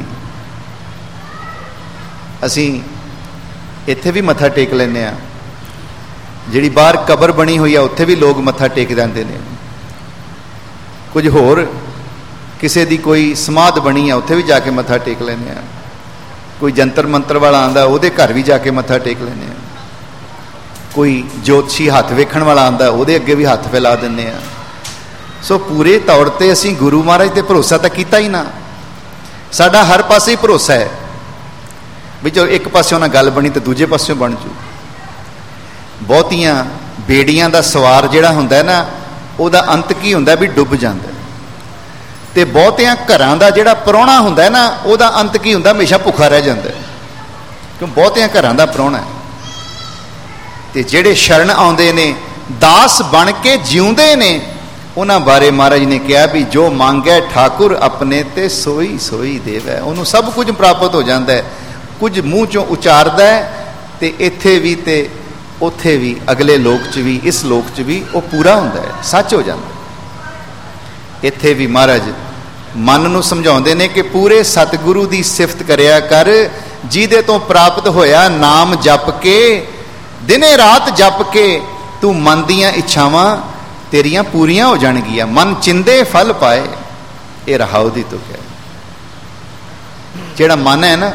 ਅਸੀਂ ਇੱਥੇ ਵੀ ਮੱਥਾ ਟੇਕ ਲੈਂਦੇ ਹਾਂ, ਜਿਹੜੀ ਬਾਹਰ ਕਬਰ ਬਣੀ ਹੋਈ ਆ ਉੱਥੇ ਵੀ ਲੋਕ ਮੱਥਾ ਟੇਕ ਜਾਂਦੇ ਨੇ। ਕੁਝ ਹੋਰ ਕਿਸੇ ਦੀ ਕੋਈ ਸਮਾਧ ਬਣੀ ਆ ਉੱਥੇ ਵੀ ਜਾ ਕੇ ਮੱਥਾ ਟੇਕ ਲੈਂਦੇ ਆ। ਕੋਈ ਜੰਤਰ ਮੰਤਰ ਵਾਲਾ ਆਉਂਦਾ ਉਹਦੇ ਘਰ ਵੀ ਜਾ ਕੇ ਮੱਥਾ ਟੇਕ ਲੈਂਦੇ ਆ। ਕੋਈ ਜੋਤਸ਼ੀ ਹੱਥ ਵੇਖਣ ਵਾਲਾ ਆਉਂਦਾ ਉਹਦੇ ਅੱਗੇ ਵੀ ਹੱਥ ਫੈਲਾ ਦਿੰਦੇ ਆ। ਸੋ ਪੂਰੇ ਤੌਰ ਤੇ ਅਸੀਂ ਗੁਰੂ ਮਹਾਰਾਜ ਤੇ ਭਰੋਸਾ ਤਾਂ ਕੀਤਾ ਹੀ ਨਾ। ਸਾਡਾ ਹਰ ਪਾਸੇ ਹੀ ਭਰੋਸਾ ਹੈ ਵੀ ਜੋ ਇੱਕ ਪਾਸਿਓਂ ਨਾ ਗੱਲ ਬਣੀ ਤੇ ਦੂਜੇ ਪਾਸਿਓਂ ਬਣ ਜੂ। ਬਹੁਤੀਆਂ ਬੇੜੀਆਂ ਦਾ ਸਵਾਰ ਜਿਹੜਾ ਹੁੰਦਾ ਨਾ, ਉਹਦਾ ਅੰਤ ਕੀ ਹੁੰਦਾ ਵੀ ਡੁੱਬ ਜਾਂਦਾ। ਤੇ ਬਹੁਤਿਆਂ ਘਰਾਂ ਦਾ ਜਿਹੜਾ ਪ੍ਰਾਹੁਣਾ ਹੁੰਦਾ ਨਾ, ਉਹਦਾ ਅੰਤ ਕੀ ਹੁੰਦਾ, ਹਮੇਸ਼ਾ ਭੁੱਖਾ ਰਹਿ ਜਾਂਦਾ, ਕਿਉਂ ਬਹੁਤਿਆਂ ਘਰਾਂ ਦਾ ਪ੍ਰਾਹੁਣਾ। ਤੇ ਜਿਹੜੇ ਸ਼ਰਨ ਆਉਂਦੇ ਨੇ, ਦਾਸ ਬਣ ਕੇ ਜਿਉਂਦੇ ਨੇ, ਉਹਨਾਂ ਬਾਰੇ ਮਹਾਰਾਜ ਨੇ ਕਿਹਾ ਵੀ ਜੋ ਮੰਗੈ ਠਾਕੁਰ ਆਪਣੇ ਤੇ ਸੋਈ ਸੋਈ ਦੇਵੈ। ਉਹਨੂੰ ਸਭ ਕੁਝ ਪ੍ਰਾਪਤ ਹੋ ਜਾਂਦਾ ਹੈ। ਕੁਝ ਮੂੰਹ ਚੋਂ ਉਚਾਰਦਾ ਹੈ ਤੇ ਇੱਥੇ ਵੀ ਤੇ ਉੱਥੇ ਵੀ, ਅਗਲੇ ਲੋਕ 'ਚ ਵੀ, ਇਸ ਲੋਕ 'ਚ ਵੀ ਉਹ ਪੂਰਾ ਹੁੰਦਾ ਹੈ, ਸੱਚ ਹੋ ਜਾਂਦਾ। ਇੱਥੇ ਵੀ ਮਹਾਰਾਜ ਮਨ ਨੂੰ ਸਮਝਾਉਂਦੇ ਨੇ ਕਿ ਪੂਰੇ ਸਤਿਗੁਰੂ ਦੀ ਸਿਫਤ ਕਰਿਆ ਕਰ, ਜਿਹਦੇ ਤੋਂ ਪ੍ਰਾਪਤ ਹੋਇਆ ਨਾਮ ਜਪ ਕੇ, ਦਿਨੇ ਰਾਤ ਜਪ ਕੇ, ਤੂੰ ਮਨ ਦੀਆਂ ਇੱਛਾਵਾਂ ਤੇਰੀਆਂ ਪੂਰੀਆਂ ਹੋ ਜਾਣਗੀਆਂ। ਮਨ ਚਿੰਦੇ ਫਲ ਪਾਏ। ਇਹ ਰਹਾਉ ਦੀ ਤੁਕ ਹੈ। ਜਿਹੜਾ ਮਨ ਹੈ ਨਾ,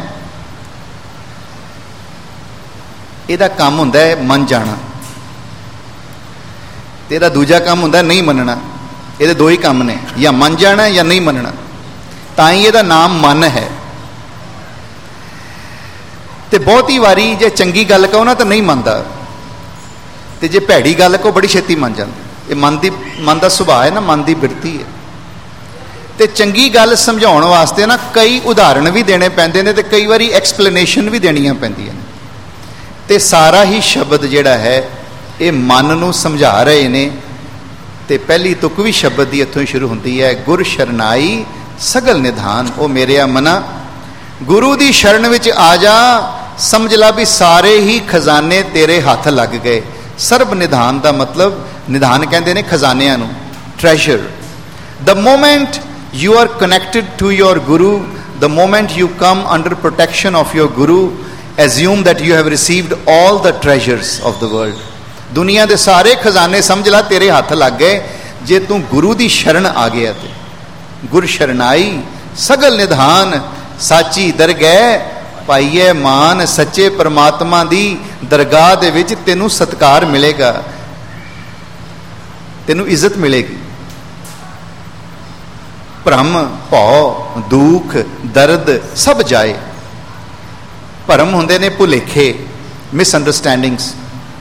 ਇਹਦਾ ਕੰਮ ਹੁੰਦਾ ਹੈ ਮੰਨ ਜਾਣਾ, ਤੇ ਇਹਦਾ ਦੂਜਾ ਕੰਮ ਹੁੰਦਾ ਨਹੀਂ ਮੰਨਣਾ। ਇਹਦੇ ਦੋ ਹੀ ਕੰਮ ਨੇ, ਜਾਂ ਮੰਨ ਜਾਣਾ ਜਾਂ ਨਹੀਂ ਮੰਨਣਾ। ਤਾਂ ਹੀ ਇਹਦਾ ਨਾਮ ਮਨ ਹੈ। ਤੇ ਬਹੁਤੀ ਵਾਰੀ ਜੇ ਚੰਗੀ ਗੱਲ ਕਹੋ ਨਾ ਤਾਂ ਨਹੀਂ ਮੰਨਦਾ, ਤੇ ਜੇ ਭੈੜੀ ਗੱਲ ਕਹੋ ਬੜੀ ਛੇਤੀ ਮੰਨ ਜਾਂਦਾ। ਇਹ ਮਨ ਦੀ ਮਨ ਦਾ ਸੁਭਾਅ ਹੈ ਨਾ, ਮਨ ਦੀ ਬਿਰਤੀ ਹੈ। ਤੇ ਚੰਗੀ ਗੱਲ ਸਮਝਾਉਣ ਵਾਸਤੇ ਨਾ ਕਈ ਉਦਾਹਰਣ ਵੀ ਦੇਣੇ ਪੈਂਦੇ ਨੇ ਤੇ ਕਈ ਵਾਰੀ ਐਕਸਪਲੇਨੇਸ਼ਨ ਵੀ ਦੇਣੀਆਂ ਪੈਂਦੀਆਂ ਨੇ। ਤੇ ਸਾਰਾ ਹੀ ਸ਼ਬਦ ਜਿਹੜਾ ਹੈ ਇਹ ਮਨ ਨੂੰ ਸਮਝਾ ਰਹੇ ਨੇ। ਤੇ ਪਹਿਲੀ ਤੁਕ ਵੀ ਸ਼ਬਦ ਦੀ ਇੱਥੋਂ ਹੀ ਸ਼ੁਰੂ ਹੁੰਦੀ ਹੈ, ਗੁਰ ਸ਼ਰਨਾਈ ਸਗਲ ਨਿਧਾਨ। ਉਹ ਮੇਰਿਆ ਮਨਾ ਗੁਰੂ ਦੀ ਸ਼ਰਨ ਵਿੱਚ ਆ ਜਾ, ਸਮਝ ਲਾ ਵੀ ਸਾਰੇ ਹੀ ਖਜ਼ਾਨੇ ਤੇਰੇ ਹੱਥ ਲੱਗ ਗਏ। ਸਰਬ ਨਿਧਾਨ ਦਾ ਮਤਲਬ, ਨਿਧਾਨ ਕਹਿੰਦੇ ਨੇ ਖਜ਼ਾਨਿਆਂ ਨੂੰ, treasure. The moment you are connected to your Guru, the moment you come under protection of your Guru, assume that you have received all the treasures of the world. दुनिया के सारे खजाने समझ ला तेरे हथ लग गए जे तू गुरु की शरण आ गया। तो गुर शरणाई सगल निधान साची दरगह पाइए मान। सच्चे परमात्मा की दरगाह दे विच तेनू सत्कार मिलेगा, तेनू इज्जत मिलेगी। भ्रम भौ दुख दर्द सब जाए। भरम होंदे ने भुलेखे, मिसअंडरस्टैंडिंग्स,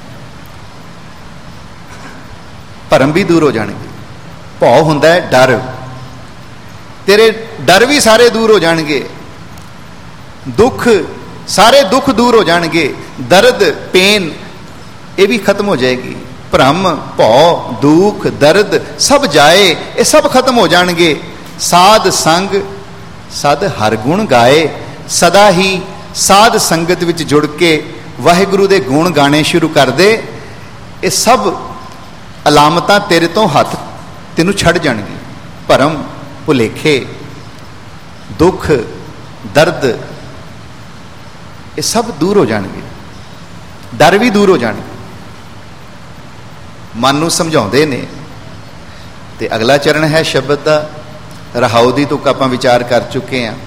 भरम भी दूर हो जाएंगे। भौ होंदा है डर, तेरे डर भी सारे दूर हो जाएंगे। दुख सारे दुख दूर हो जाएंगे। दर्द पेन ये भी खत्म हो जाएगी। भ्रम भौ दुख दर्द सब जाए, ये सब खत्म हो जाएंगे। साध संग सद हर गुण गाए। सदा ही साध संगत विच जुड़ के वाहिगुरु दे गुण गाने शुरू कर दे। ये सब अलामतां तेरे तो हथ तेनू छड़ जाणगी। भरम भुलेखे दुख दर्द ये सब दूर हो जाएंगे। डर भी दूर हो जाएंगे। मन नूं समझाउंदे ने। ते अगला चरण है शब्द का रहाऊ दी तुक आपां विचार कर चुके हैं।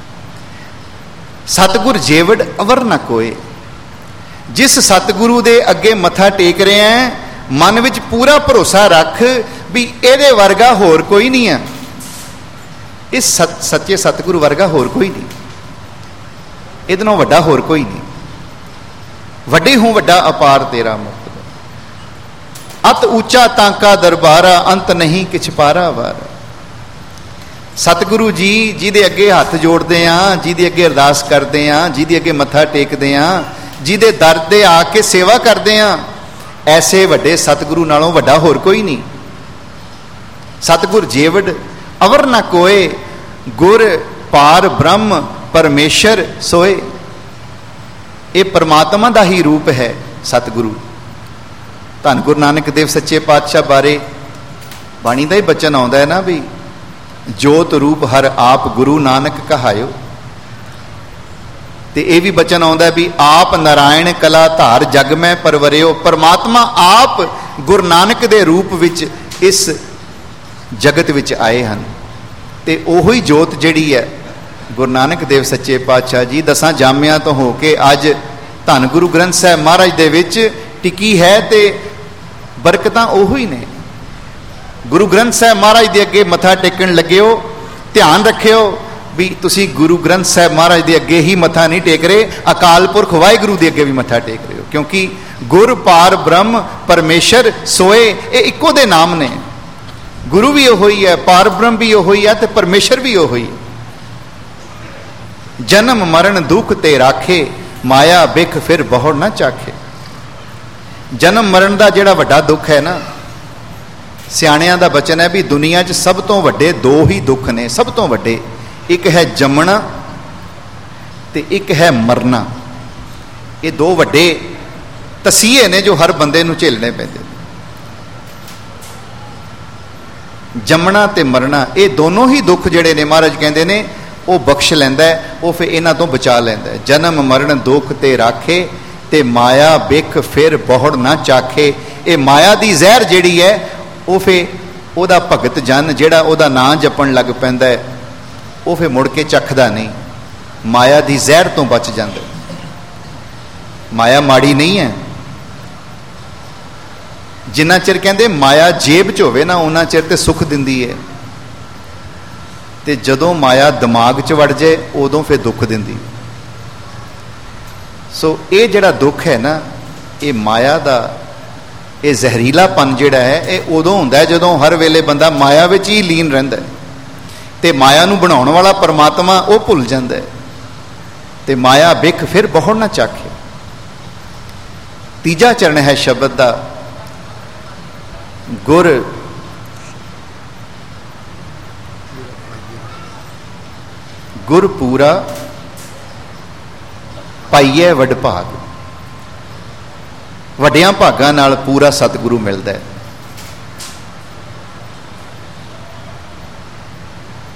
सतगुर जेवड़ अवर न कोय। जिस सतगुरु दे अगे मत्था टेक रहे हैं मन विच पूरा भरोसा रख भी इहदे वर्गा होर कोई नहीं है। इस सत सच्चे सतगुरु वर्गा होर कोई नहीं, इहदे नालों वड्डा होर कोई नहीं। वड्डे हूं वड्डा अपार तेरा मुक्त। अत ऊंचा तांका दरबारा अंत नहीं किछ पारा वारा। सतगुरु जी जिहदे अगे हथ जोड़ते हैं, जिहदे अगे अरदास करते हैं, जिहदे अगे मत्था टेकते हैं, जिहदे दर ते आके सेवा करते हैं, ऐसे वड्डे सतगुरु नालों वड्डा होर कोई नहीं। सतगुर जेवड़ अवर न कोय। गुर पार ब्रह्म परमेश्वर सोए। ये परमात्मा का ही रूप है सतगुरु। धन गुरु नानक देव सच्चे पातशाह बारे बाणी का ही बचन आउंदा है ना भी जोत रूप हर आप गुरु नानक कहायो। ते ये भी बचन आउंदा है भी आप नारायण कला धार जग में परवरियो। परमात्मा आप गुरु नानक दे रूप विच इस जगत विच आए हैं। ते ओही जोत जिहड़ी है गुरु नानक देव सच्चे पातशाह जी दसां जामियां तो हो के अज धन गुरु ग्रंथ साहिब महाराज दे विच टिकी है। ते बरकतां ओही ने। गुरु ग्रंथ साहिब महाराज दे अगे मत्था टेकन लगे हो, ध्यान रखियो भी तुसी गुरु ग्रंथ साहिब महाराज दे अगे ही मत्था नहीं टेक रहे, अकाल पुरख वाहिगुरु दे अगे भी मत्था टेक रहे हो। क्योंकि गुर पार ब्रह्म परमेश्वर सोए ये इक्को दे नाम ने। गुरु भी ओही है, पार ब्रह्म भी ओही है, ते परमेश्वर भी ओही है। जन्म मरण दुख ते राखे माया बिख फिर बहुड़ ना चाखे। जन्म मरण का जिहड़ा वड्डा दुख है ना, सियाणियां दा बचन है भी दुनिया च सब तो वड्डे दो ही दुख ने। सब तो वड्डे एक है जमना ते एक है मरना। ये दो वड्डे तसीहे ने जो हर बंदे नूं झेलने पैंदे। जमना ते मरना ये दोनों ही दुख जिहड़े ने महाराज कहंदे ने वो बख्श लैंदा है, वो फिर इन्हां तो बचा लैंदा है। जन्म मरण दुख ते राखे ते माया बिख फिर बहुड़ ना चाखे। ये माया दी जहर जिहड़ी है वो फिर ओदा भगत जन जिहड़ा ओदा नाम जपण लग पैंदा है वो फिर मुड़ के चखदा नहीं, माया दी जहर तो बच जांदा। माया माड़ी नहीं है। जिन्ना चिर कहंदे माया जेब च होवे ना उन्ना चिर ते सुख दिंदी है, ते जदों माया दिमाग च वड़ जाए उदों फिर दुख दिंदी। सो ये जिहड़ा दुख है ना, ये माया दा ये जहरीलापन जिहड़ा है ये उदों हुंदा है जदों हर वेले बंदा माया विच ही लीन रहिंदा है, ते माया नूं बनाउण वाला परमात्मा वो भुल जांदा है, ते माया बिख फिर बहुड़ ना चाखे। तीजा चरण है शब्द दा गुर गुर पूरा पाइए वड भाग। वड्डियां भागां नाल पूरा सतगुरु मिलदा है।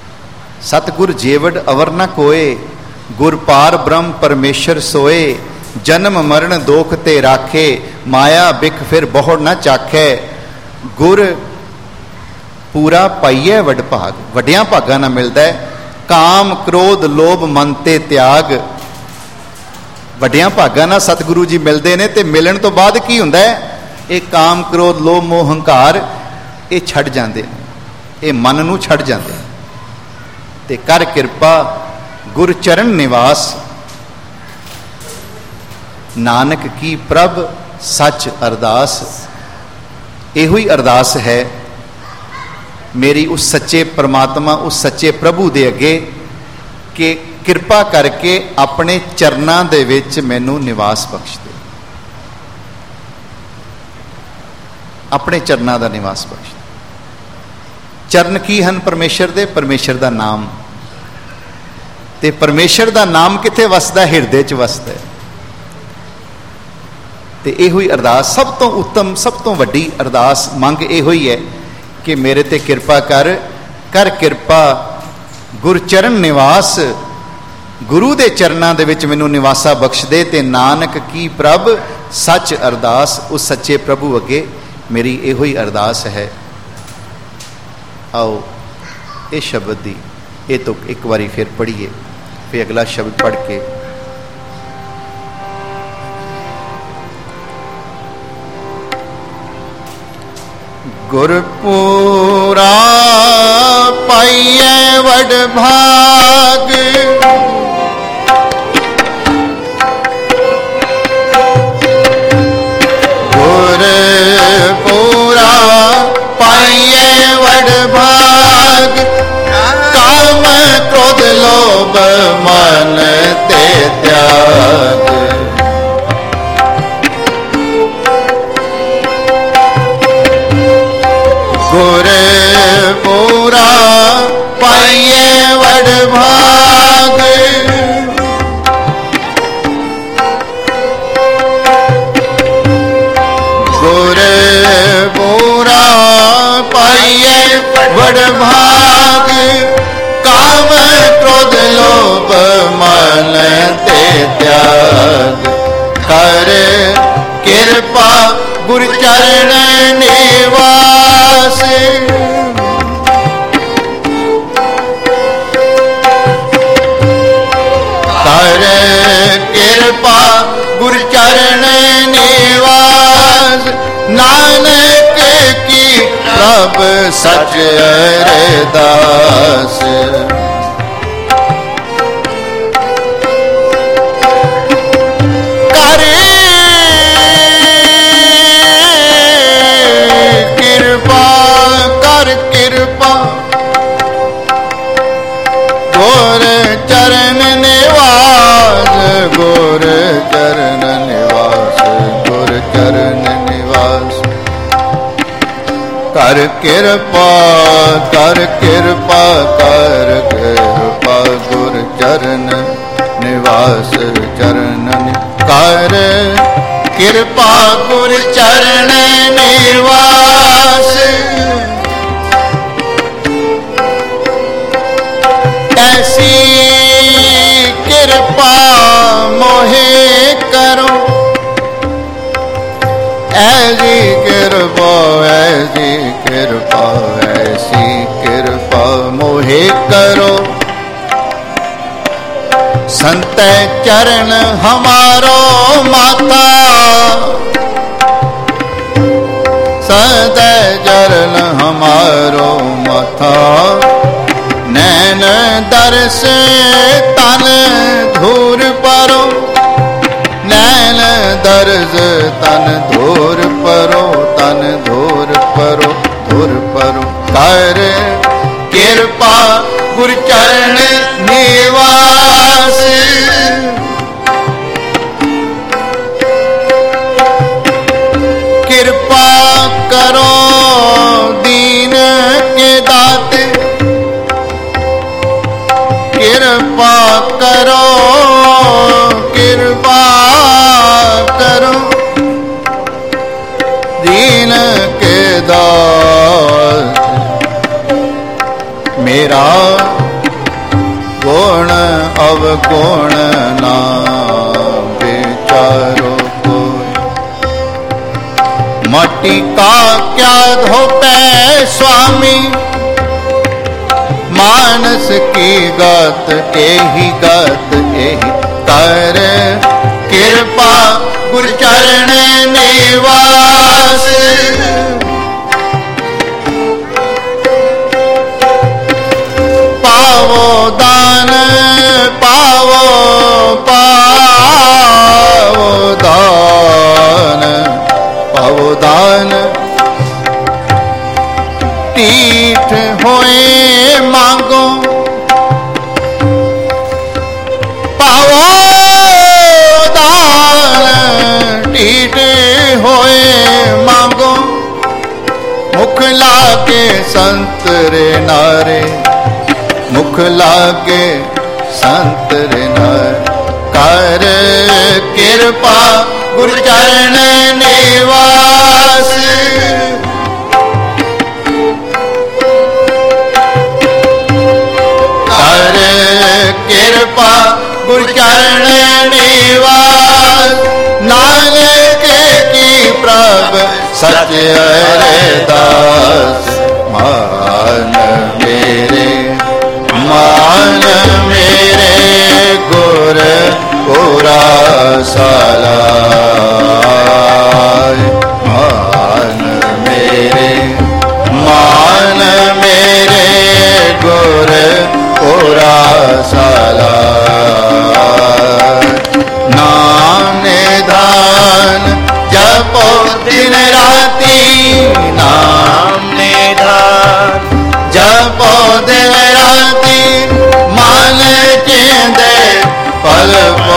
सतगुर जेवड़ अवर न कोए गुर पार ब्रह्म परमेश्वर सोए। जन्म मरण दोख ते राखे, माया बिख फिर बहुड़ ना चाखे। गुर पूरा पाइए वड भाग, वड्डियां भागां नाल मिलदा है। काम क्रोध लोभ मन ते त्याग, वड्डियां भागां नाल सतगुरु जी मिलदे ने। ते मिलण तो बाद की हुंदा है? ये काम क्रोध लोभ मोह हंकार ये छड्ड जांदे ने, ये मन नूं छड्ड जांदे ते कर किरपा गुर चरण निवास। नानक की प्रभ सच अरदास। इहो ही अरदास है मेरी उस सच्चे परमात्मा, उस सच्चे प्रभु दे अगे कि किरपा करके अपने चरनां दे विच मैनूं निवास बख्श दे, अपने चरनां दा निवास बख्श दे। चरण की हन परमेश्वर दे? परमेश्वर दा नाम। ते परमेश्वर दा नाम किथे वसदा? हिरदे च वसदा है। ते इहो ही अरदास सब तो उत्तम, सब तो वड्डी अरदास मंग इहो ही है कि मेरे ते किरपा कर, कर किरपा गुर चरण निवास। गुरु दे चरनां दे विच मैनूं निवासा बख्श दे। ते नानक की प्रभ सच अरदास। उस सच्चे प्रभु अगे मेरी इहो ही अरदास है। आओ इस शब्द दी ये तो एक बारी फिर पढ़िए, फिर अगला शब्द पढ़ के गुरपुरा पाइए वड भाग, गुरपुरा पाइए वड भाग। काम क्रोध लोभ मन ते त्याग, गुर पूरा पाइए वड भाग। गुर पूरा पाइए वड भाग। काम क्रोध लोभ मन ते त्याग। कर किरपा गुर चरण निवास। कर किरपा गुर चरण निवास। नानक की प्रभ सच अरदास। चरण निवास, गुर चरण निवास, गुर चरण निवास। कर किरपा, कर किरपा, कर किरपा गुर चरण निवास। चरण कर किरपा गुर चरण निवास। ऐसी किरपा मोहे करो, ऐसी किरपा, ऐसी किरपा, ऐसी किरपा मोहे करो। संत चरण हमारो माता, संत चरण हमारो माथा। नैन दर्श तन धूर परो, नैन दर्श तन धूर परो, तन धूर परो, धूर परो। कर किरपा गुर चरण निवास। किरपा करो दीन के दाते, किरपा करो, किरपा करो दीन के दास। मेरा गुण अवगुण ना विचार। चारों कोई। माटी का क्या धोपे स्वामी, मानस की गात एही गात एही कर कृपा गुर चरण निवास। पावो दान पावो पावो दान पावो दान, टीठ होए मांगो पावो दान, टीठ होए मांगो। मुख लागे संत रे नारे, मुख लागे संत रे नारे, कर कृपा गुरु चरण निवास। कर कृपा गुरु चरण निवास। नानक की प्रभ सच अरदास। मान मेरे मान मेरे गुर पूरा साला। मान मेरे मान मेरे गुर पूरा साला। नाम निधान जपो दिन राती, नाम निधान जपो दिन राती। मान चेंदे पल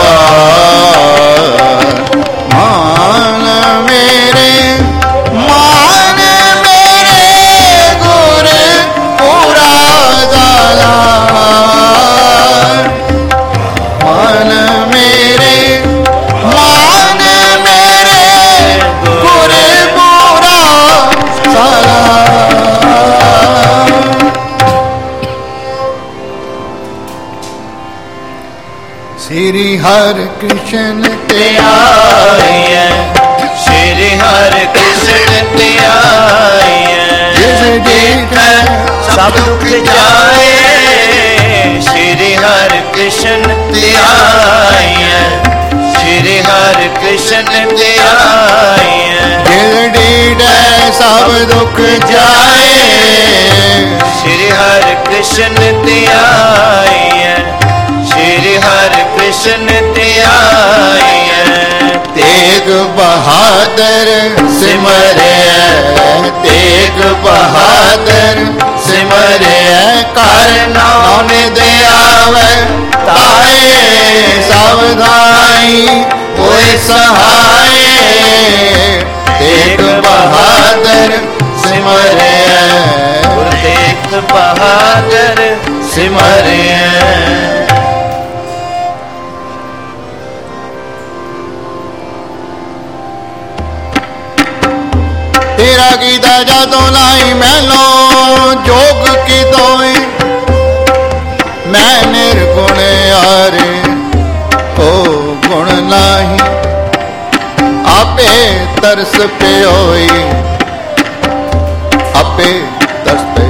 पार। मान मेरे मान मेरे गुर पूरा जाला। मान मेरे मान मेरे गुर पूरा जाला। श्री हर कृष्ण ते आए, श्री हर कृष्ण ते आए। जिस जीत सब दुख जाए, श्री हर कृष्ण ते आए। श्री हर कृष्ण ते आए। जिस जीत सब दुख जाए, श्री हर कृष्ण ते आए। श्री हर कृष्ण ते आए। तेग बहादुर सिमरे, तेग बहादुर सिमरे। कर नाम दे आवे ताए, सावधाई कोई सहाय। तेग बहादुर सिमरे, तेग बहादुर सिमरे। तेरा गीता जादो लाई मैलो जोग की दोए। मैं निर्गुण यारे को गुण नाही, आपे तरस पे होई, आपे तरस पे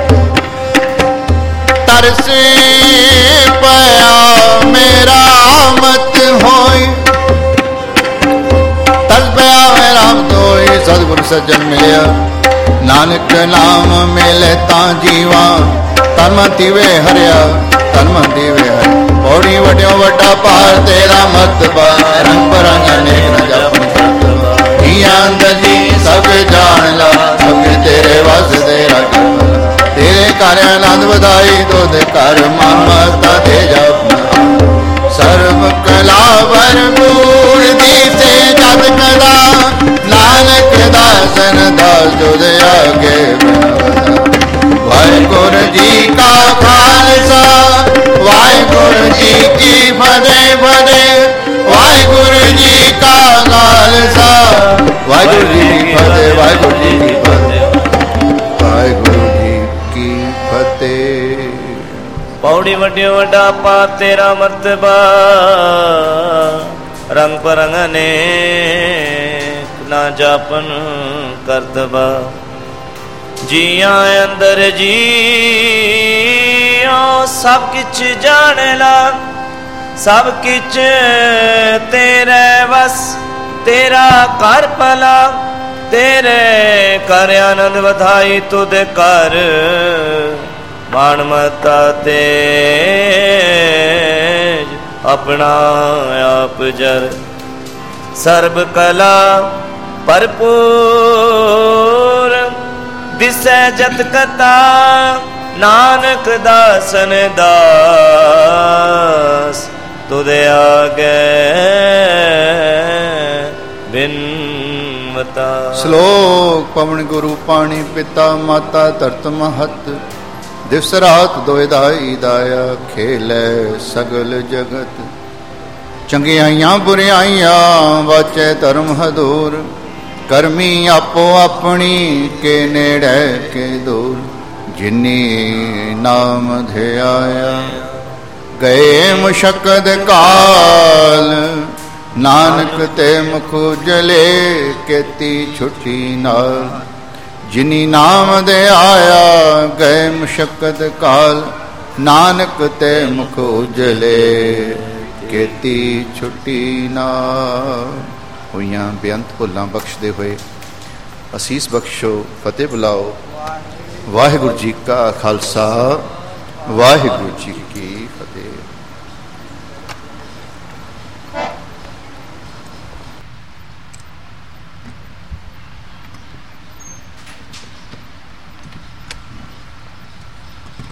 तरस पया मेरा मत होई। तरस पया मेरा मत होई। सतगुरु सज्जन मिलिया, नानक नाम मिले तां जीवा। तन मन तीवे हरिया, तन मन तीवे हरिया। पौड़ी वड्यो वड्डा पार तेरा मत बार। रंग बरंग अनेक न जापन अंदर जी सब जान ला। सब तेरे वस तेरा कर, तेरे कर आनंद बधाई। दो दे कर ममता दे जप। सर्व कला भरपूर दीते जत कदा। नानक दासन दास जो दे आगे वाहिगुरु जी का खालसा, वाहिगुरु जी की फतेह फतेह। वाहिगुरु जी का खालसा, वाहिगुरु जी की फतेह, वाहिगुरु जी की फतेह, वाहिगुरु जी की फतेह। पौड़ी वड्यो वड्डा पा तेरा मर्तबा। ਰੰਗ ਪਰੰਗ ਅਨੇਕ ਨਾ ਜਾਪਨ ਕਰਤਬਾ ਜੀਆਂ ਅੰਦਰ ਜੀਓ ਸਭ ਕਿਛ ਜਾਣ ਲਾ ਸਭ ਕਿਛ ਤੇਰੇ ਵਸ ਤੇਰਾ ਕਰ ਭਲਾ ਤੇਰੇ ਕਰ ਆਨੰਦ ਵਧਾਈ ਤੁਧ ਕਰ ਮਾਣ ਮਤਾ ਤੇਜ ਆਪਣਾ ਆਪ ਜਰ ਸਰਬ ਕਲਾ ਭਰਪੂਰ ਦਿਸੈ ਜਤ ਕਤਾ ਨਾਨਕ ਦਾਸਨ ਦਾਸ ਤੁਧ ਆਗੇ ਬਿਨਵਤਾ। ਸ਼ਲੋਕ ਪਵਨ ਗੁਰੂ ਪਾਣੀ ਪਿਤਾ ਮਾਤਾ ਧਰਤ ਮਹਤ ਦਿਵਸ ਰਾਤ ਦੋਇ ਦਾਈ ਦਾਇਆ ਖੇਲੇ ਸਗਲ ਜਗਤ ਚੰਗਿਆਈਆਂ ਬੁਰਿਆਈਆਂ ਵਾਚੈ ਧਰਮ ਹਦੂਰ ਕਰਮੀ ਆਪੋ ਆਪਣੀ ਕੇ ਨੇੜੇ ਕੇ ਦੂਰ ਜਿਨੀ ਨਾਮ ਧਿਆਇਆ ਗਏ ਮੁਸ਼ਕਦ ਕਾਲ ਨਾਨਕ ਤੇ ਮੁਖ ਉਜਲੇ ਕੀਤੀ ਛੁੱਟੀ ਨਾਲ ਜਿਨੀ ਨਾਮ ਦੇ ਆਇਆ ਗਏ ਮੁਸ਼ਕਦ ਕਾਲ ਨਾਨਕ ਤੇ ਮੁਖ ਉਜਲੇ ਕੀਤੀ ਛੁੱਟੀ ਨਾਲ। ਹੋਈਆਂ ਬੇਅੰਤ ਭੁੱਲਾਂ ਬਖਸ਼ਦੇ ਹੋਏ ਅਸੀਸ ਬਖਸ਼ੋ, ਫਤਿਹ ਬੁਲਾਓ। ਵਾਹਿਗੁਰੂ ਜੀ ਕਾ ਖਾਲਸਾ, ਵਾਹਿਗੁਰੂ ਜੀ ਕੀ